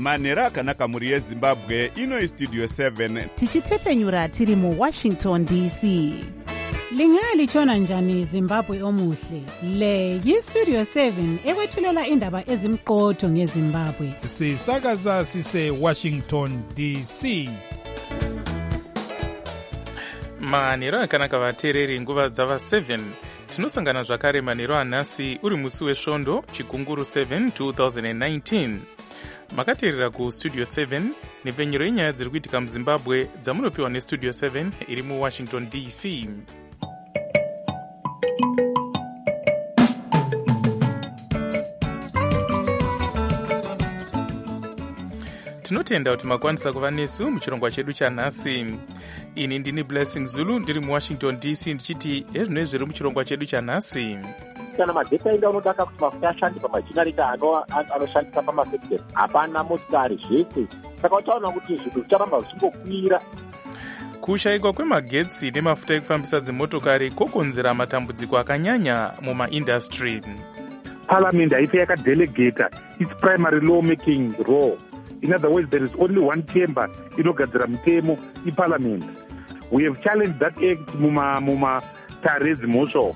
manhero akanaka mhuri yezimbabwe. Ino istudio 7 tichitefenyura tiri muwashington dc. Lingalitshona njani Zimbabwe omuhle? Le yistudio 7 ekwethulela indaba ezimqotho ngeZimbabwe. Sisakaza sise Washington DC. Manhero akanaka vateereri, nguva dzava 7 tinosangana zvakare manhero anhasi uri musi wesvondo chigunguru 7 2019. Makateerera kustudio 7 nepfenyuro yenyaya dziri kuitika muzimbabwe dzamunopiwa nestudio 7 iri muwashington dc. Tinotenda kuti makwanisa kuva nesu muchirongwa chedu chanhasi. Ini ndini Blessing Zulu ndiri muwashington dc ndichiti ezvino zviri muchirongwa chedu chanhasi. Kana magetsi ainda unodaka kuti mafuta ashande pamajinareta anoshandisa pamafekiteri, hapana motikari zvese. Saka utaona kuti zvinhu zvicharamba zvichingokwira. Kushayikwa kwemagetsi nemafuta ekufambisa dzimotokari kokonzera matambudziko akanyanya mumaindastry. Parliament haife yakadelegata its primary law making role. In other words, there is only one chamber inogadzira mitemo iparliament. We have challenged that act muma Therese Mosho.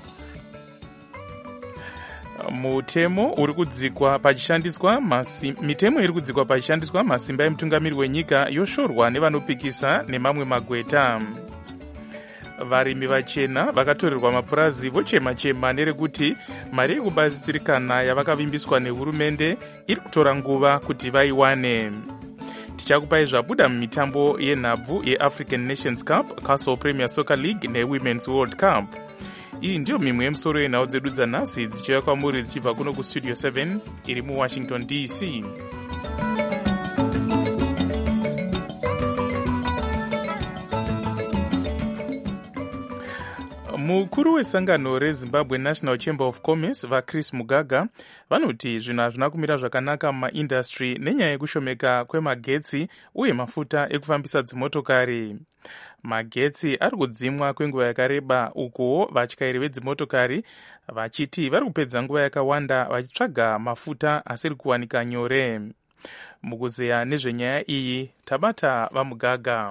Mitemo iri kudzikwa pachishandiswa masimba emutungamiri wenyika yoshorwa nevanopikisa nemamwe magweta. Varimi vachena vakatorerwa mapurazi vochema-chema nerekuti mari yekubatsirikana yavakavimbiswa nehurumende iri kutora nguva kuti vaiwane. Tichakupai zvabuda mumitambo yenhabvu yeAfrican Nations Cup, Castle Premier Soccer League neWomen's World Cup. Iyi ndiyo mimwe yemusoro yenhau dzedu dzanhasi dzichiuya kwamuri dzichibva kuno kustudio 7 iri muwashington dc. Mukuru wesangano reZimbabwe National Chamber of Commerce vaChris Mugaga vanoti zvinhu hazvina kumira zvakanaka mumaindastry nenyaya yekushomeka kwemagetsi uye mafuta ekufambisa dzimotokari. Magetsi ari kudzimwa kwenguva yakareba, ukuwo vatyairi vedzimotokari vachiti vari kupedza nguva yakawanda vachitsvaga mafuta asiri kuwanika nyore. Mukuzeya nezvenyaya iyi tabata vaMugaga.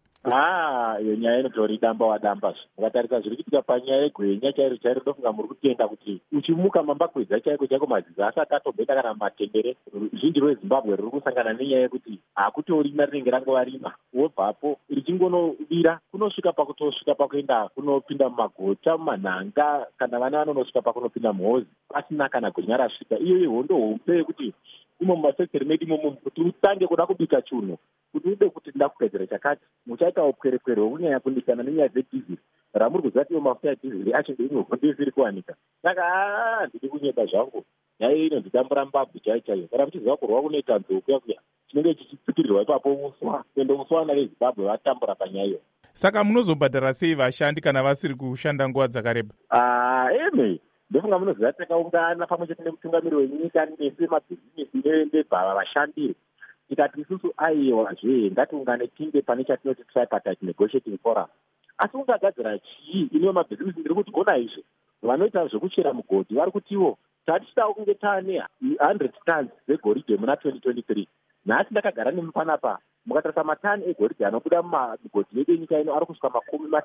Iyo nyaya inotori damba wadamba. Mukatarisa zviri kuitika panyaya yegwenya chairo ndofunga muri kutenda kuti uchimuka mambakwedza chaiko madzidzi asati atobeta kana matendere. Ruzhinji rweZimbabwe ruri kusangana nenyaya yekuti hakutorima rinenge rangovarima. Wobvapo richingonovira kunosvika pakuenda kunopinda mumagota, mumanhanga, kana vana vanonosvika pakunopinda muhozi pasina kana gwenya rasvika. Iyo ihondo hombe yekuti imo mumasekiteri medu imomo kuti utange kuda kubika chunhu, kuti ude kuti ndakugadzira chakati, muchaita upwere-pwere hwekunyanya kundikana nenyaya dzedhiziri. Ramuri kuziva kuti mafuta edhiziri acho ndeimwe hondo isiri kuwanika. Saka ndiri kunyeba zvangu. Nyaya iyi inonzidambura mbabvu chaiyo. Kana muchiziva kurwa kunoita nzou kuya chinenge chichipfikirirwa ipapo uswa. Ende uswa naveZimbabwe vatambura panyaya iyo. Saka munozobhadhara sei vashandi kana vasiri kushanda nguva dzakareba? Ndofunga munoziva takaungana pamwe chete nemutungamiri wenyika nese mabhizinesi nebva vashandiri. Tikati isusu aiwazve ngatiungane tinde pane chatinoti tripartite negotiating forum. Asi ungagadzira chii ine mabhizinesi ndiri kuti gona izvo vanoita zvekuchera mugodhi vari kutiwo tatichidawo kunge taane 100 tons dzegoridhe muna 2023. Nhasi ndakagara nemupanapa mukatarisa matani egoridhe anobuda mumagodhi yedu enyika ino ari kusvika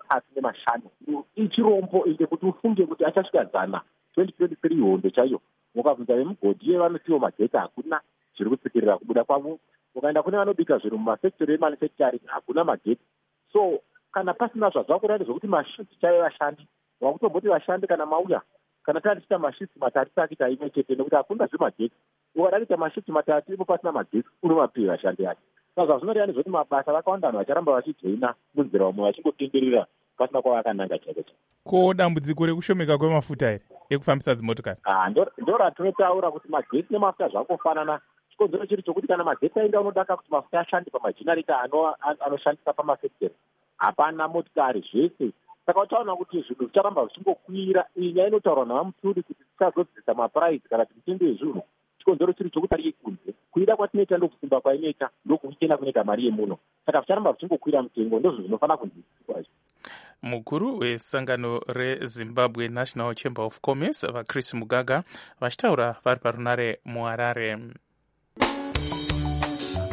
35. Ichirombo inde kuti ufunge kuti achasvika 100 2023 hondo chaiyo. Mukabvunza vemugodhi yevanotiwo magetsi hakuna, zviri kutsikirira kubuda kwavo. Ukaenda kune vanobika zviro mumasektori emanufacturing hakuna magetsi. So kana pasina zvazvakurati zvokuti mashifti chaiyo vashandi, wakutomboti vashandi kana mauya kana tatiita mashifti matatu takita imwe chete nekuti hakuna zvemagetsi. Ukada kuita mashifti matatu ipo pasina magetsi unovapiwa vashandi ake. Saka zvinoreva nezvoti mabasa vakawanda vanhu vacharamba vachijoina munzira umwe vachingotenderera pasina kwavakananga chaiko. Ko dambudziko rekushomeka kwemafuta here ekufambisa dzimotokari? Ndo ratinotaura kuti magetsi nemafuta zvakofanana. Chikonzero chiri chokuti kana magetsi ainda unodaka kuti mafuta ashande pamajinareta anoshandisa pamafekiteri, hapana motikari zvese. Saka utaona kuti zvinhu zvicharamba zvichingokwira. Iyi nyaya inotaurwa navamuturi kuti tisazodzisa mapuraizi kana timitengo yezvinhu. Chikonzero chiri chokuti ari kunze kuida kwatinoita ndokusimba kwainoita ndokuitenda kunoita mari yemuno. Saka zvicharamba zvichingokwira mutengo, ndozvo zvinofana kunzwisiswa. Mukuru wesangano reZimbabwe National Chamber of Commerce vaChris Mugaga vachitaura vari parunare muHarare.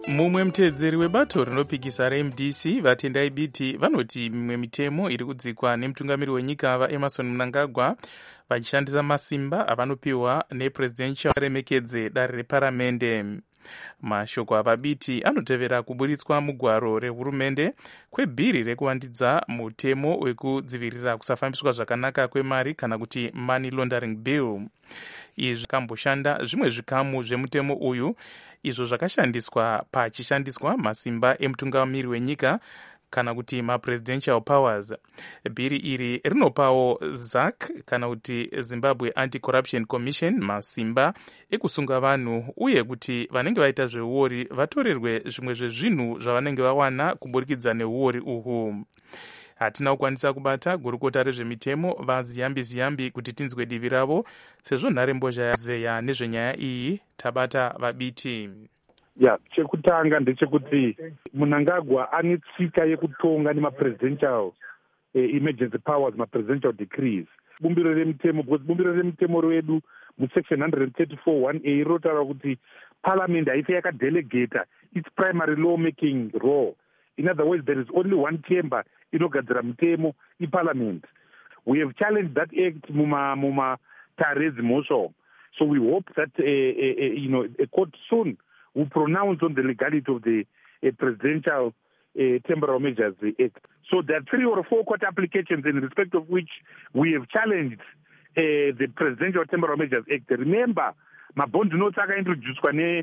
mumwe muteedzeri webato rinopikisa reMDC vatendai biti vanoti mimwe mitemo iri kudzikwa nemutungamiri wenyika vaEmmerson Mnangagwa vachishandisa masimba avanopiwa nepresidential remekedze dare reparamende. Mashoko avabiti anotevera kuburitswa mugwaro rehurumende kwebhiri rekuvandidza mutemo wekudzivirira kusafambiswa zvakanaka kwemari kana kuti money laundering bill. Izvi zvakamboshanda zvimwe zvikamu zvemutemo uyu izvo zvakashandiswa pachishandiswa masimba emutungamiri wenyika kana kuti mapresidential powers. Bhiri iri rinopawo ZAC kana kuti Zimbabwe Anti-Corruption Commission masimba ekusunga vanhu uye kuti vanenge vaita zveuori vatorerwe zvimwe zvezvinhu zvavanenge vawana kuburikidza neuori uhu. Hatina kukwanisa kubata gurukota rezvemitemo vaZiyambi kuti tinzwe divi ravo, sezvo nharembozha yazeya nezvenyaya iyi tabata vabiti. Chekutanga ndechekuti Mnangagwa ane tsika yekutonga nemapresidential emergency powers, mapresidential decrees. Bumbiro remutemo redu musection 134(1)a rotaura kuti parliament haife yakadelegata its primary law making role. In other words, there is only one chamber inogadzira mutemo iparliament. We have challenged that act muma tare dzimhosva. So we hope that a court soon will pronounce on the legality of the Presidential Temporary Measures Act. So there are 3 or 4 court applications in respect of which we have challenged the Presidential Temporary Measures Act. Remember, mabond notes introduced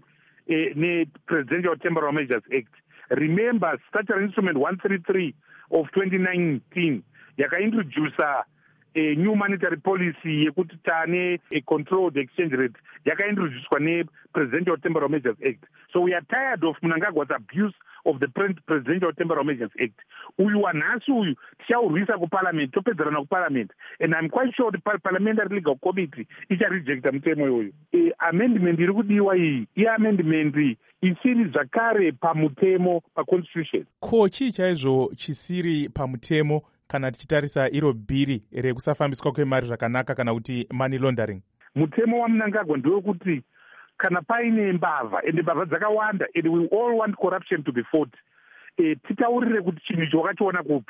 ne Presidential Temporary Measures Act. Remember, Statutory Instrument 133 of 2019 yakaintroduce a new monetary policy yekuti tane a controlled exchange rate yakaintroduced ne Presidential Temporary Measures Act. So we are tired of Mnangagwa's abuse of the Presidential Temporary Measures Act. Uyu wanhasi uyu tichaurwisa kuparliament, topedzerana kuparliament, and I'm quite sure the parliamentary legal committee icharejecta mutemo iyoyo. Amendment iri kudiwa iyi amendment isiri zvakare pamutemo paconstitution. Ko chii chaizvo chisiri pamutemo kana tichitarisa iro bhiri rekusafambiswa kwemari zvakanaka kana kuti money laundering? Mutemo waMnangagwa ndewekuti kana paine mbavha, ende mbavha dzakawanda, and we all want corruption to be fought, titaurire kuti chinhu icho wakachiona kupi.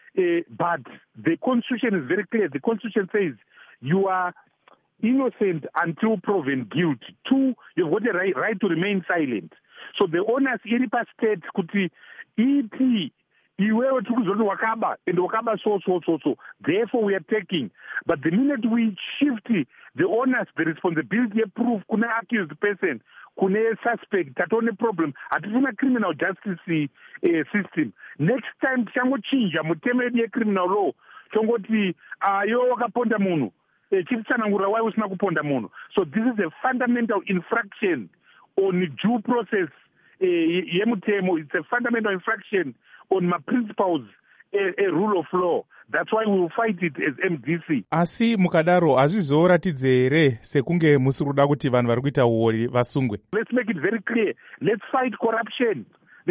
But the constitution is very clear. The constitution says you are innocent until proven guilty. 2, you've got a right to remain silent. So the onus iri pastate kuti iti iwewe tikuzoti wakaba and wakaba so. Therefore we are taking. But the minute we shift the onus, the responsibility of proof kuna accused person, kune suspect, tatone problem, hatifuna criminal justice system. Next time tichangochinja mutemo yedu criminal law, chongoti yo wakaponda munhu, chitsanangura why usina kuponda munhu. So this is a fundamental infraction on due process yemutemo. It's a fundamental infraction on my principles, a rule of law. That's why we will fight it as MDC. Asi mukadaro hazvizoratidze here sekunge musiri kuda kuti vanhu vari kuita uori vasungwe? Let's make it very clear. Let's fight corruption.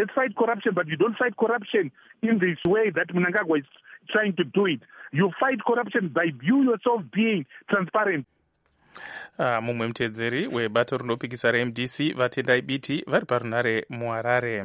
But you don't fight corruption in this way that Mnangagwa is trying to do it. You fight corruption by you yourself being transparent. Mumwe muteedzeri webato rinopikisa reMDC vatendai biti vari parunhare muHarare.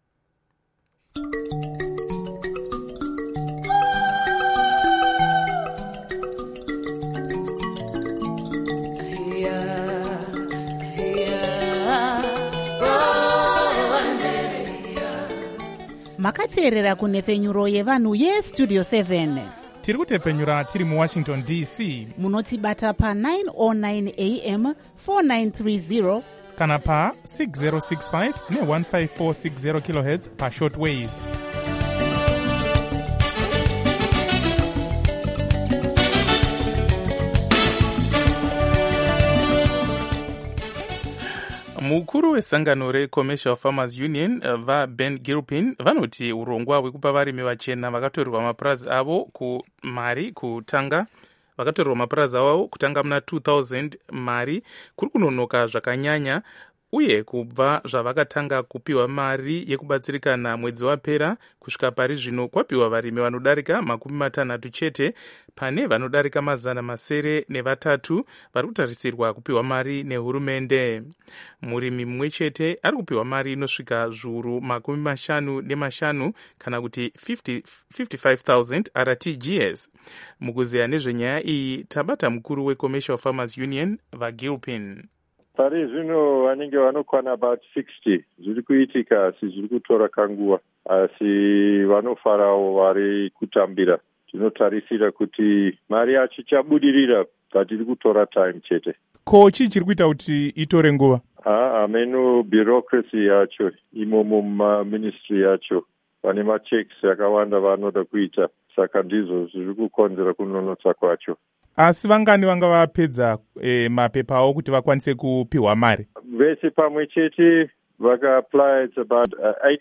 Makateerera kunhepfenyuro yevanhu yestudio 7. Tiri kutepfenyura tiri muWashington DC. Munotibata pa909 AM 4930 kana pa 6065 ne15460 kHz pa shortwave. Mukuru wesangano reCommercial Farmers Union vaBen Gilpin vanoti urongwa hwekupa varimi vachena vakatorerwa mapurazi avo kumari kutanga vakatorerwa mapurazi avo kutanga muna 2000 mari kuri kunonoka zvakanyanya uye kubva zvavakatanga kupiwa mari yekubatsirikana mwedzi wapera kusvika pari zvino kwapiwa varimi vanodarika 60 chete pane vanodarika 303 vari kutarisirwa kupiwa mari nehurumende. Murimi mumwe chete ari kupiwa mari inosvika zviuru 55 kana kuti 55,000 RTGS. Mukuzeya nezvenyaya iyi tabata mukuru weCommercial Farmers Union vaGilpin. Pari zvino vanenge vanokwana about 60 zviri kuitika, asi zviri kutora kanguva, asi vanofarawo vari kutambira. Tinotarisira kuti mari yacho ichabudirira, but iri kutora time chete. Ko chii chiri kuita kuti itore nguva? Ameno bureaucracy yacho imomo mumaministry yacho vane machecks akawanda vanoda kuita, saka ndizvo zviri kukonzera kunonotsa kwacho. Asi vangani vanga vapedza mapepa avo kuti vakwanise kupiwa mari? Vese pamwe chete vaka-apply, it's about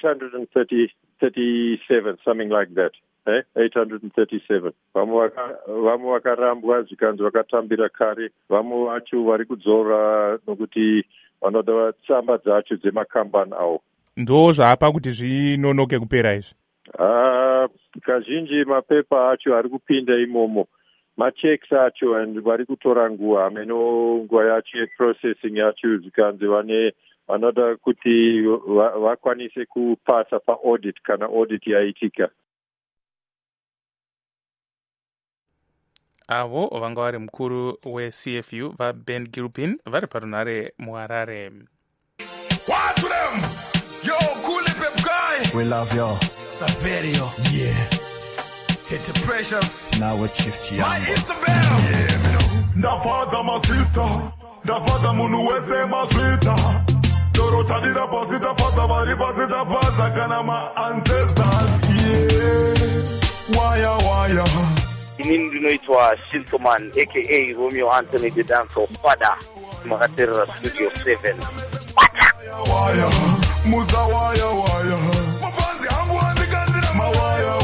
837, something like that. 837. Vamwe vakarambwa zvikanzi vakatambira kare, vamwe vacho vari kudzora nokuti vanoda tsamba dzacho dzemakambani avo. Ndo zvapa kuti zvinonoke kupera izvi? Kazhinji mapepa acho ari kupinda imomo, machecks acho, and vari kutora nguva. Ameno nguva yacho yeprocessing yacho zvikanzi vanoda kuti vakwanise kupasa pa-audit kana audit yaitika. Avo vanga vari mukuru weCFU vaBen Gilpin vari parunhare muHarare. We love you. Saverio. Yeah. Tete Precious. Now we're Chief Chiambo. My Isabel. Yeah, me know. Ndafaza my sister. Ndafaza munu wese maswita. Dorota dira pasita faza bari pasita faza kana my ancestors. Yeah. Waya. Ini ndinoitwa Shintoman aka Romeo Anthony the Dancer Father. Makaterera Studio 7. Waya. Muza waya. Mafanzi hangu andikandira mawaya.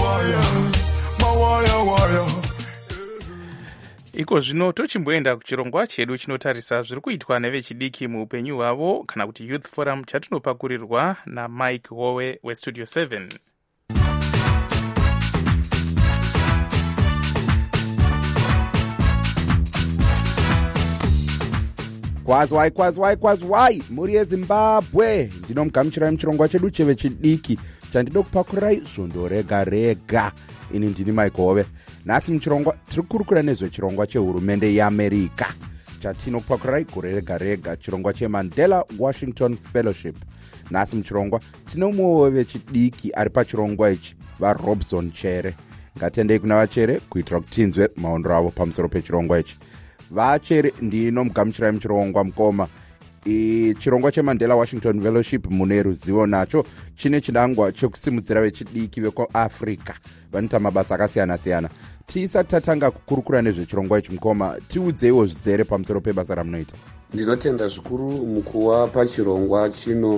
Iko zvino tochimboenda kuchirongwa chedu chinotarisa zviri kuitwa nevechidiki muupenyu hwavo kana kuti Youth Forum chatinopakurirwa naMike Howe weStudio 7. Kwazwai muri yeZimbabwe, ndinomugamuchirai muchirongwa chedu chevechidiki chandido kupakurirai svondo rega. Ini ndini Mike Howe. Nhasi muchirongwa tiri kurukura nezvechirongwa chehurumende yeAmerica chatinopakurai gore rega, chirongwa cheMandela Washington Fellowship. Nhasi muchirongwa tino mumwe wevechidiki ari pachirongwa ichi, vaRobson Chere. Ngatiendei kuna vaChere kuitira kuti tinzwe maondero avo pamusoro pechirongwa ichi. VaChere ndinomugamuchirai muchirongwa mukoma. Chirongwa cheMandela Washington Fellowship mune ruzivo nacho chine chinangwa chekusimudzira vechidiki vekuAfrica vanoita mabasa akasiyana-siyana. Tisati tatanga kukurukura nezvechirongwa ichi mukoma, tiudzeiwo zvizere pamusoro pebasa ramunoita. Ndinotenda zvikuru mukuwa pachirongwa chino.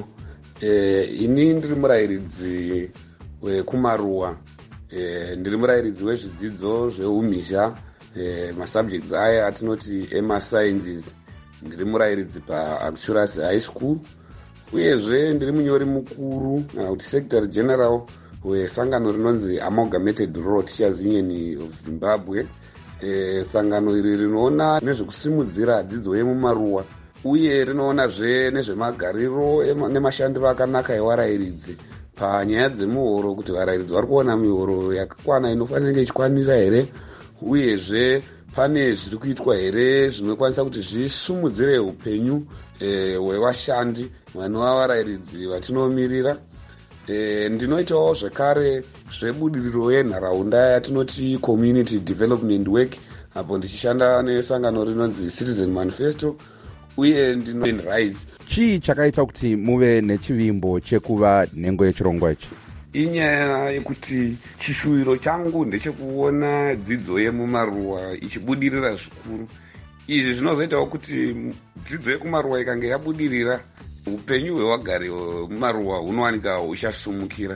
Ini ndiri murayiridzi wekumaruwa, ndiri murayiridzi wezvidzidzo zveumhizha, masubjects aya atinoti emasciences. Ndiri murayiridzi paActurus High School, uyezve ndiri munyori mukuru kana kuti Secretary General wesangano rinonzi Amalgamated Rural Teachers Union of Zimbabwe. Sangano iri rinoona nezvekusimudzira dzidzo yemumaruwa uye rinoonazve nezvemagariro nemashandiro akanaka evarayiridzi panyaya dzemuhoro, kuti varayiridzi vari kuona mihoro yakakwana inofanira ichikwanira here, uyezve pane zviri kuitwa here zvinokwanisa kuti zvisumudzire upenyu hwevashandi vanova varayiridzi vatinomirira. Ndinoitawo zvekare zvebudiriro yenharaunda yatinoti community development work, apo ndichishanda nesangano rinonzi Citizen Manifesto, uye ndino rights. Chii chakaita kuti muve nechivimbo chekuva nhengo yechirongwa ichi? Inyaya yekuti chishuwiro changu ndechekuona dzidzo yemumaruwa ichibudirira zvikuru. Izvi zvinozoitawo kuti dzidzo yekumaruwa ikange yabudirira, upenyu hwevagari vemumaruwa hunowanika huchasumukira.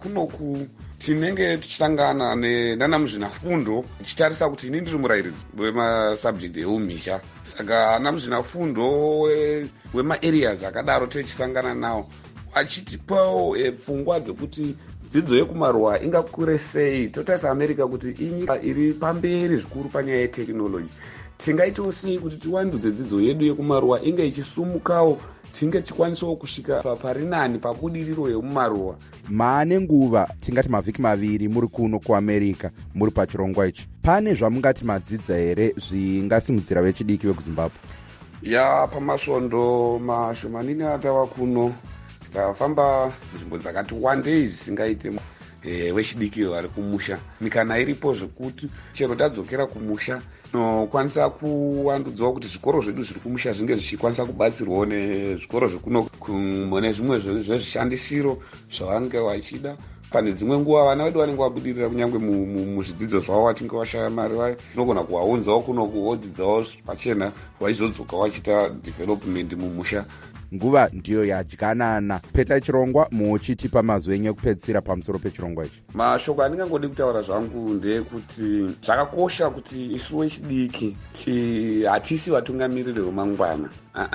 kunoku tinenge tichisangana nana muzvinafundo tichitarisa kuti ini ndiri murayiridzi wemasubject eumhizha, saka ana muzvinafundo wemaareas akadaro tichisangana nawo achitipawo pfungwa dzekuti dzidzo yekumaruwa ingakure sei. Totarisa America kuti inyika iri pamberi zvikuru panyaya yetekinoloji. Tingaitawo sei kuti tiwandudze dzidzo yedu yekumaruwa inge ichisumukawo, tinge tichikwanisawo kusvika parinani pabudiriro yemumaruwa. maane nguva tingati mavhiki maviri muri kuno kuamerica muri pachirongwa ichi, pane zvamungati madzidza here zvingasimudzira vechidiki vekuzimbabwe? Ya pamasvondo mashomanini atava kuno tikafamba nzvimbo dzakati wandei zvisingaite vechidiki vari kumusha, mikana iripo zvekuti chero tadzokera kumusha nokwanisa kuwandudzawo kuti zvikoro zvedu zviri kumusha zvinge zvichikwanisa kubatsirwawo nezvikoro zvekuno mune zvimwe zvezvishandisiro zvavange vachida. Pane dzimwe nguva vana vedu vanenge vabudirira kunyange muzvidzidzo zvavo vatinge vashaya mari vayo, tinogona kuvaunzawo kuno kuodzidzawo pachena vaizodzoka vachiita development mumusha. Nguva ndiyo yadyanana. Peta chirongwa muchitipa mazwi enyu ekupedzisira pamusoro pechirongwa ichi. Mashoko andingangodi kutaura zvangu ndeyekuti zvakakosha kuti isu vechidiki hatisi vatungamiriri vemangwana,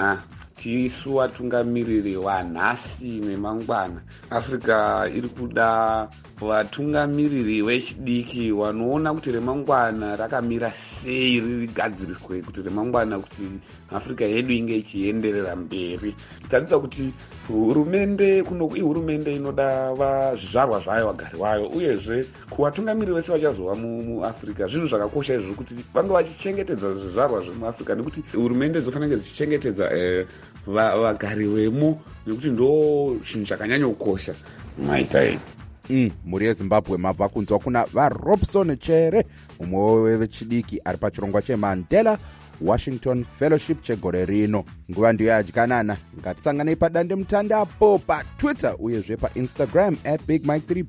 tisu vatungamiriri vanhasi nemangwana. Afrika iri kuda vatungamiriri vechidiki vanoona kuti remangwana rakamira sei, ririgadziriswe kuti remangwana kuti Afrika yedu inge ichienderera mberi. Taridza kuti hurumende kuno ihurumende inoda zvizvarwa zvayo, vagari vayo, uyezve kuvatungamiriri vese vachazova muAfrica zvinhu zvakakosha izvo kuti vange vachichengetedza zvizvarwa zvemuAfrica, nekuti hurumende dzofanira kunge dzichichengetedza vagari vemo, nekuti ndo chinhu chakanyanya kukosha. Maitai mhuri yezimbabwe mabva kunzwa kuna vaRobson Chere, umwe wevechidiki ari pachirongwa cheMandela Washington Fellowship chegore rino. Nguva ndiyo yadyanana. Ngatisanganei padande mutandapo paTwitter uyezve paInstagram @BigMike3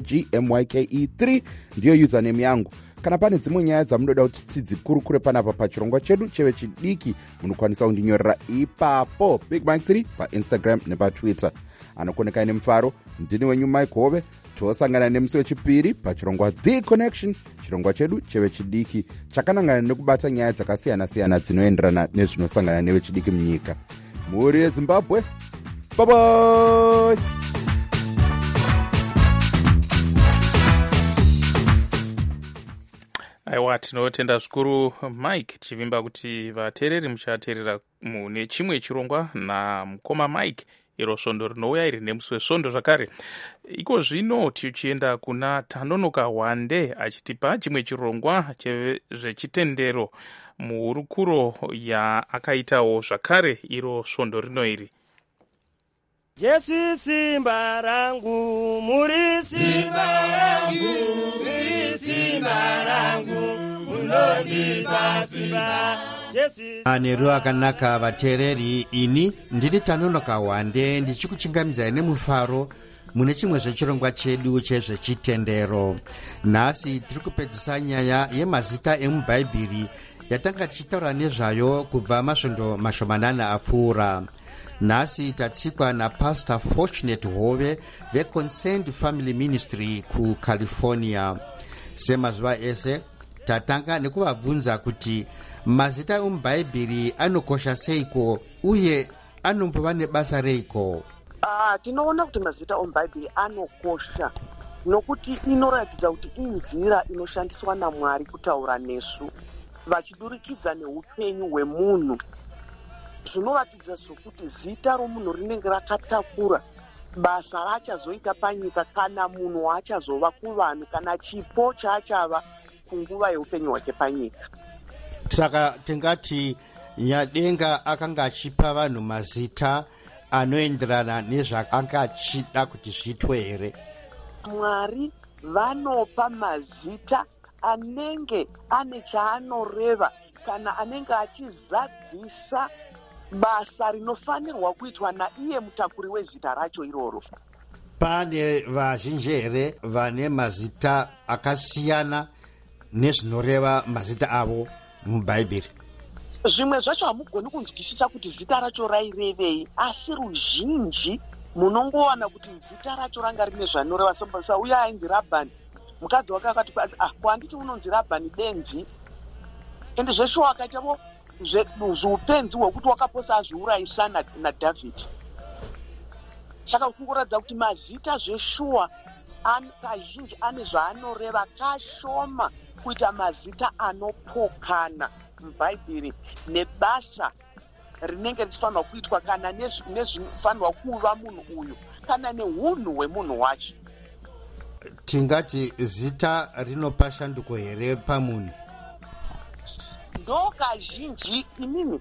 BIGMYKE3 ndiyo username yangu. Kana pane dzimwe nyaya dzamunoda kuti tidzikurukure panapa pachirongwa chedu chevechidiki, munokwanisa kundinyorera ipapo BigMike3 paInstagram nepaTwitter. Anokoneka nemufaro, ndini wenyu Mike Hove. Tosangana nemusi wechipiri pachirongwa The Connection, chirongwa chedu chevechidiki chakanangana nekubata nyaya dzakasiyana-siyana dzinoenderana nezvinosangana nevechidiki munyika. Mhuri yeZimbabwe, bye bye. Aiwa, tinotenda zvikuru Mike chivimba kuti vateereri muchateerera mune chimwe chirongwa namukoma Mike, iro svondo rinouya iri nemusi wesvondo zvakare. Iko zvino tichienda kuna Tanonoka Wande achitipa chimwe chirongwa chezvechitendero muhurukuro yaakaitawo zvakare iro svondo rino iri. Jesu simba rangu, muri simba rangu, muri simba rangu, munondipa simba. Aneru akanaka vateereri, ini ndiri Tanonoka Wande ndichikuchingamidzai nemufaro mune chimwe zvechirongwa chedu chezvechitendero. Nhasi tiri kupedzisa nyaya yemazita emubhaibheri yatanga tichitaura nezvayo kubva masvondo mashomanana apfuura. Nhasi tatsikwa naPastor Fortunate Hove veConsent Family Ministry kuCalifornia. Semazuva ese tatanga nekuvabvunza kuti mazita emubhaibheri anokosha seiko uye anombova nebasa reiko. Tinoona kuti mazita emubhaibheri anokosha nokuti inoratidza kuti inzira inoshandiswa naMwari kutaura nesu vachidurikidza neupenyu hwemunhu. Zvinoratidza sokuti zita romunhu rinenge rakatakura basa raachazoita panyika kana munhu waachazova kuvanhu kana chipo chaachava kunguva yeupenyu hwake panyika. Saka tingati Nyadenga akanga achipa vanhu mazita anoenderana nezvaanga achida kuti zviitwe here? Mwari vanopa mazita anenge ane chaanoreva kana anenge achizadzisa basa rinofanirwa kuitwa naiye mutakuri wezita racho iroro. Pane vazhinji here vane mazita akasiyana nezvinoreva mazita avo mubhaibheri? Zvimwe zvacho hamugoni kunzwisisa kuti zita racho rairevei, asi ruzhinji munongowana kuti zita racho ranga rine zvanoreva. Sauya ainzi Rabhani, mukadzi wake akati kwanditi unonzi Rabhani benzi, ende zveshuwa akaitavo zveupenzi hwekuti wakaposa azviurayisa naDhavhidhi. Saka kungoratidza kuti mazita zveshuwa kazhinji ane zvaanoreva, kashoma kuita mazita anopokana mubhaibheri nebasa rinenge richifanirwa kuitwa kana nezvinofanirwa kuva munhu uyu kana neunhu hwemunhu wacho. Tingati zita rinopa shanduko here pamunhu? Ndo kazhinji inini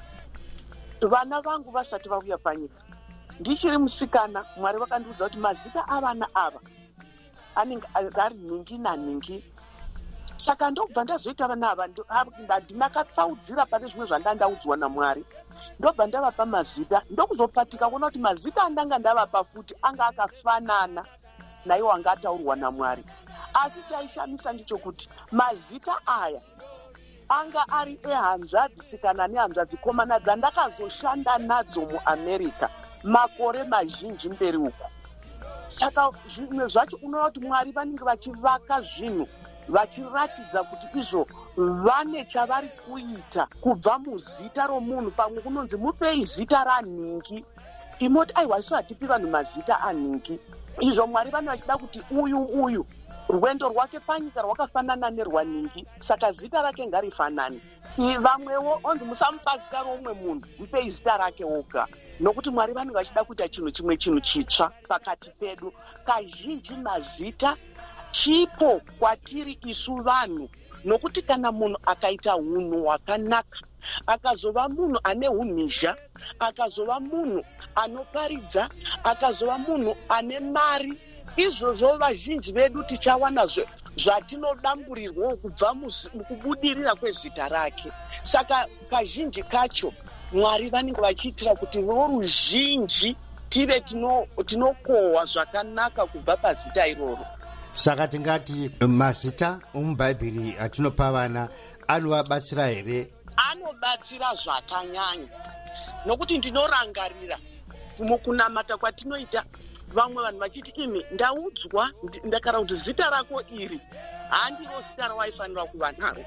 vana vangu vasati vauya panyika ndichiri musikana, Mwari vakandiudza kuti mazita avana ava anenge ari ningi naningi. Saka ndobva ndazoita vana ava ndinakatsaudzira pane zvimwe zvandandaudzwa naMwari, ndobva ndavapa mazita. Ndokuzopatika kuona kuti mazita andanga ndavapa futi anga akafanana naiwo anga ataurwa naMwari. Asi chaishamisa ndichokuti mazita aya anga ari ehanzvadzi kana nehanzvadzi komana dzandakazoshanda nadzo muAmerica makore mazhinji mberi uko. Saka zvimwe zvacho unoona kuti Mwari vanenge vachivaka zvinhu vachiratidza kuti izvo vane chavari kuita kubva muzita romunhu. Pamwe kunonzi mupei zita ranhingi, imoti aiwa isu hatipi vanhu mazita anhingi. Izvo Mwari vane vachida kuti uyu rwendo rwake panyika rwakafanana nerwanhingi, saka zita rake ngarifanane. Vamwewo onzi musamupa zita roumwe munhu, mupei zita rake oga, nokuti Mwari vanenge vachida kuita chinhu chitsva pakati pedu. Kazhinji mazita chipo kwatiri isu vanhu, nokuti kana munhu akaita unhu hwakanaka, akazova munhu ane umhizha, akazova munhu anoparidza, akazova munhu ane mari, izvozvo vazhinji vedu tichawana zvatinodamburirwa kubva mukubudirira kwezita rake. Saka kazhinji kacho Mwari vanenge vachiitira kuti voruzhinji tive tinokohwa zvakanaka kubva pazita iroro. Saka tingati mazita mubhaibheri atinopa vana anovabatsira here? Anobatsira zvakanyanya, nokuti ndinorangarira mukunamata kwatinoita vamwe vanhu vachiti imi ndaudzwa ndakara kuti zita rako iri handiro zita rawaifanira kuva naro,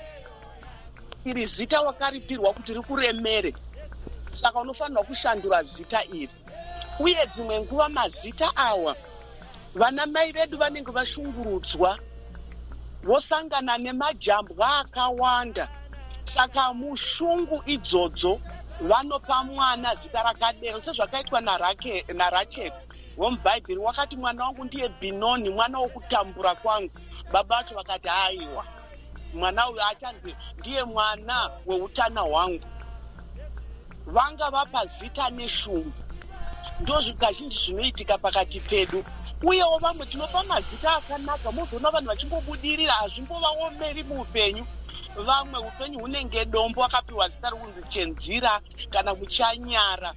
iri zita wakaripirwa kuti rikuremere, saka unofanirwa kushandura zita iri. Uye dzimwe nguva mazita awa vana mai vedu vanenge vashungurudzwa, vosangana nemajambwa akawanda, saka mushungu idzodzo vanopa mwana zita rakadero, sezvakaitwa naRachel womubhaibheri. Wakati mwana wangu ndiye Binoni, mwana wokutambura kwangu. Baba vacho vakati aiwa, mwana uyu achanzi ndiye mwana weutana hwangu. Vanga vapa zita neshungu. Ndozvikazhinji zvinoitika pakati pedu. Uyewo vamwe tinopa mazita akanaka, mozoona vanhu vachingobudirira, hazvimbovaomeri muupenyu. Vamwe upenyu hunenge dombo, akapiwa zita rokunzi Chenzira kana Muchanyara.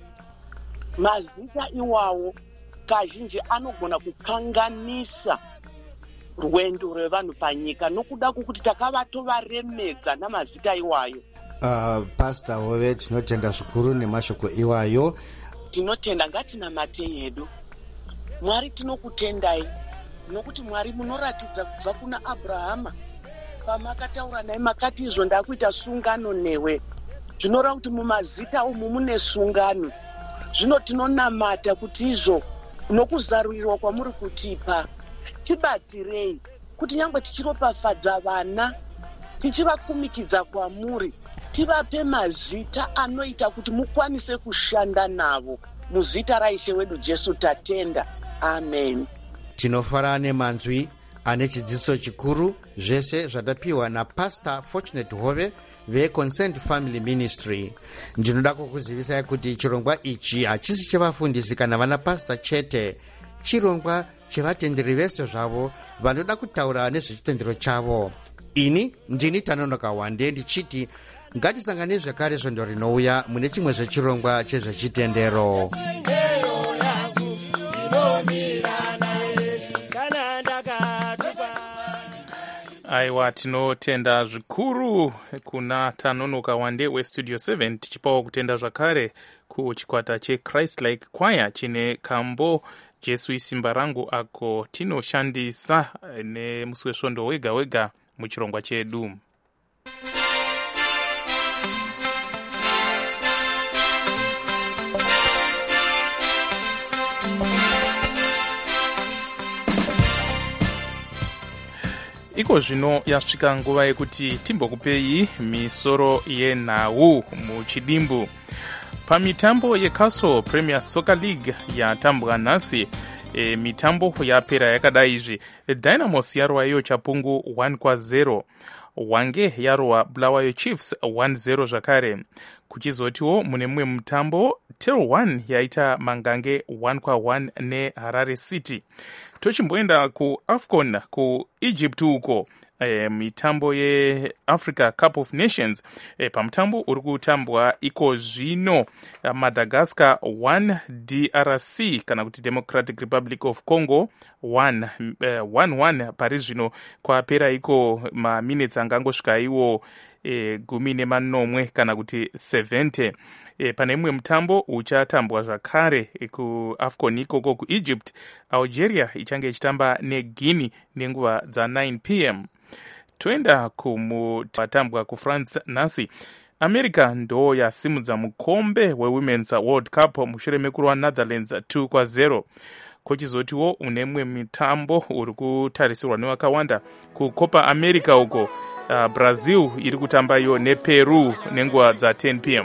Mazita iwawo kazhinji anogona kukanganisa rwendo rwevanhu panyika, nokuda kwokuti takavatovaremedza namazita iwayo. Pastor Hove, tinotenda zvikuru nemashoko iwayo. Tinotenda, ngatinamate yedu. Mwari tinokutendai, nokuti Mwari munoratidza kubva kuna Abrahama pamakataura naye makati izvo ndakuita sungano newe. Zvinoreva kuti mumazita umu mune sungano. Zvino tinonamata kuti izvo nokuzarurirwa kwamuri kutipa tibatsirei kuti nyangwe tichiropafadza vana, tichivakumikidza kwamuri, tivape mazita anoita kuti mukwanise kushanda navo. Muzita raIshe wedu Jesu tatenda. Amen. Tinofara nemanzwi ane chidziso chikuru zvese zvatapiwa naPastor Fortunate Hove veConsent Family Ministry. Ndinoda kukuzivisai kuti chirongwa ichi hachisi chevafundisi kana vana pastor chete, chirongwa chevatenderi vese zvavo vanoda kutaura nezvechitendero chavo. Ini ndini Tanonoka Wande ndichiti ngatisangane zvakare svondo rinouya mune chimwe zvechirongwa chezvechitendero. Aiwa, tinotenda zvikuru kuna Tanonoka Wande weStudio 7, tichipawo kutenda zvakare kuchikwata cheChrist Like Choir chine kambo Jesu isimba rangu ako tinoshandisa nemusi wesvondo wega wega muchirongwa chedu. Iko zvino yasvika nguva yekuti timbokupei misoro yenhau muchidimbu. Pamitambo yeCastle Premier Soccer League yatambwa nhasi, mitambo yapera yakadai izvi: Dynamos yarwa iyo Chapungu 1-0, Wange yarwa Bulawayo Chiefs 1-0 zvakare. Kuchizotiwo mune mumwe mutambo Tel 1 yaita Mangange 1-1 neHarare City. Tochimboenda kuAFCON kuEgypt uko, mitambo yeAfrica Cup of Nations, pamutambo uri kutambwa iko zvino Madagascar 1 DRC kana kuti Democratic Republic of Congo 1-1 pari zvino kwapera iko maminutes angangosvika iwo 19 kana kuti 70. Pane mumwe mutambo uchatambwa zvakare kuAFCON ikoko kuEgypt, Algeria ichange ichitamba neGuinea nenguva dza9 p.m. Toenda kumutambwa kuFrance nhasi. America ndo yasimudza mukombe weWomen's World Cup mushure mekurwa Netherlands 2-0. Kochizotiwo une mumwe mitambo uri kutarisirwa nevakawanda kuCopa America uko, Brazil iri kutamba iyo nePeru nenguva dza10 p.m.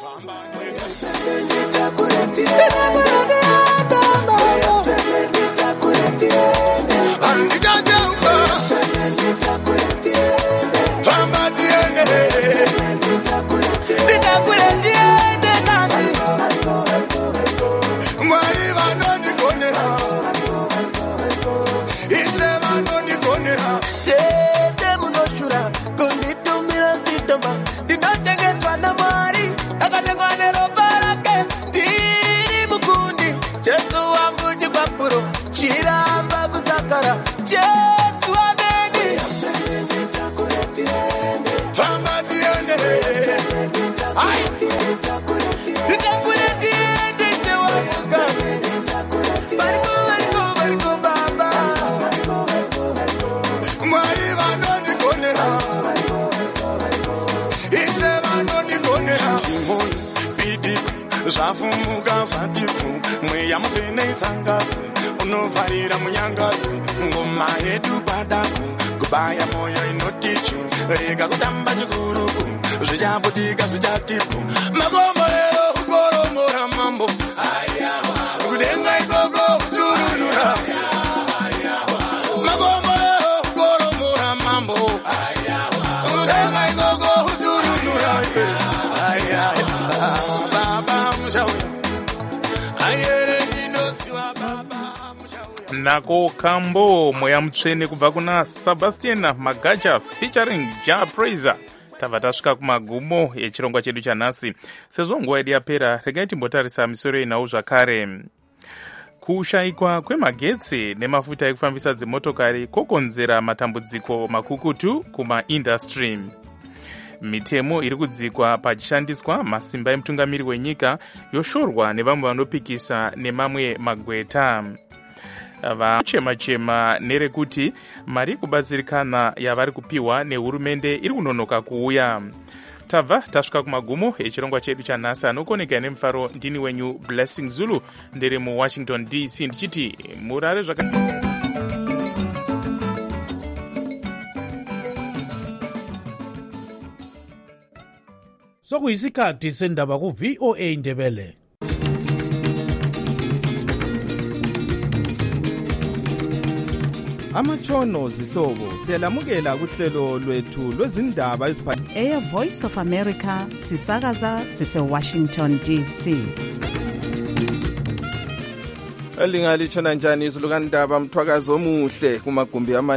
Zvafumuka zvatifu mweya muzvinetsangazi unovharira munyangazi ngoma yedu padaku kubaya moyo inotichu rega kutamba chikuruku zvichaputika zvichatipu makomborero kukoromora mambo kudenga ikoko kuturunura makomborero kukoromora mambo kudenga ikoko kuturunura nako kambo mweya mutsvene kubva kuna Sebastian Magacha featuring Ja Praiser. Tabva tasvika kumagumo echirongwa chedu chanhasi. Sezvo nguva yedu yapera, regai timbotarisa misoro yenhau zvakare. Kushayikwa kwemagetsi nemafuta ekufambisa dzimotokari kokonzera matambudziko makukutu kumaindastry. Mitemo iri kudzikwa pachishandiswa masimba emutungamiri wenyika yoshorwa nevamwe vanopikisa nemamwe magweta. Vachema-chema nerekuti mari kubatsirikana yavari kupiwa nehurumende iri kunonoka kuuya. Tabva tasvika kumagumo echirongwa chedu chanhasi. Anokoneka nemufaro ndini wenyu Blessing Zulu ndiri muWashington DC ndichiti murare sokuyisikhathi sendaba ku-VOA Ndebele. Amatshono zihlobo siyalamukela kuhlelo lwethu lwezindaba Air Voice of America sisakaza sise-Washington DC. Lingalithona njani izilukandaba mthwakazi omuhle kumagumbi